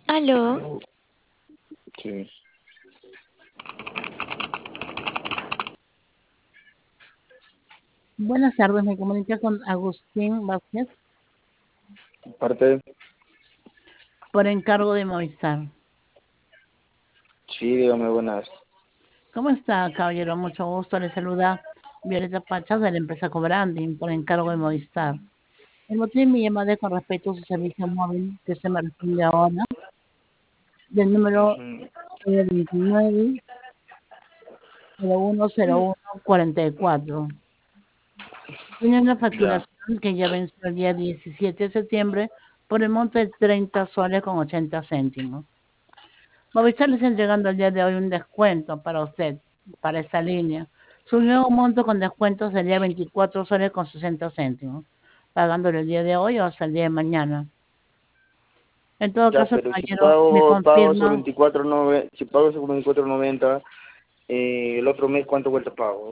Aló, Oh, sí, Buenas tardes, me comunica con Agustín Vázquez aparte, por encargo de Movistar. sí, dígame buenas. ¿Cómo está, caballero? Mucho gusto. Le saluda Violeta Pachas de la empresa Cobranding por encargo de Movistar. El motivo de mi llamada es con respecto a su servicio móvil que se me responde ahora del número Ujú. 29 010144. Tiene una Ya, facturación que ya venció el día 17 de septiembre por el monto de 30 soles con 80 céntimos. Movistar le está entregando el día de hoy un descuento para usted, para esta línea. Su nuevo monto con descuento sería 24 soles con 60 céntimos, pagándolo el día de hoy o hasta el día de mañana. En todo ya, caso, pero si caballero, me pago esos confirma 24.90, si pago esos 24.90, el otro mes, ¿cuánto vuelta pago?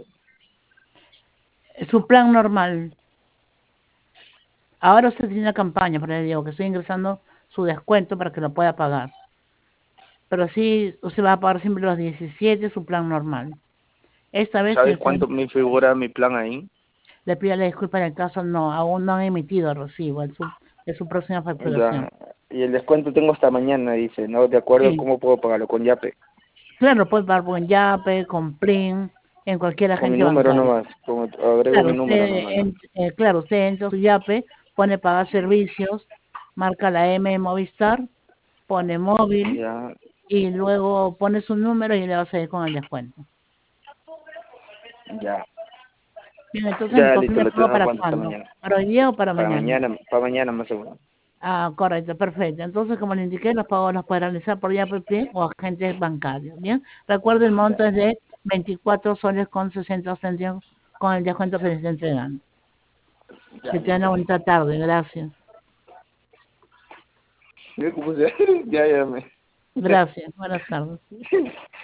su plan normal. Ahora usted tiene una campaña, pero le digo que estoy ingresando su descuento para que lo pueda pagar. Pero sí, usted va a pagar siempre los 17, su plan normal. Esta vez ¿Sabes cuánto me figura mi plan ahí? le pido la disculpa en el caso, no, aún no han emitido el recibo de su próxima facturación. Ya, y el descuento tengo hasta mañana, dice, ¿no? De acuerdo, Sí, ¿cómo puedo pagarlo? Con Yape. claro, puede pagar por Yape, con Plin, en cualquier Con mi agente número bancario. nomás, agrego Claro, mi número nomás, ¿no? claro, usted entra a su Yape, pone pagar servicios, marca la M de Movistar, pone móvil Ya, y luego pone su número y le va a salir con el descuento. ya. Bien, entonces me Ya, listo, confirma el lo pago tengo en para cuenta hasta cuándo, mañana. para hoy día o para mañana. Para mañana más seguro. Ah, correcto, perfecto. Entonces, como le indiqué, los pagos los puede realizar por Yape Plin o agentes bancarios. Bien, recuerde el monto Ya, es de 24 soles con 60 céntimos con el descuento que le está entregando. ya, Que tengan una listo. bonita tarde, gracias. Ya, ¿cómo se? Ya, ya me. Gracias, buenas tardes.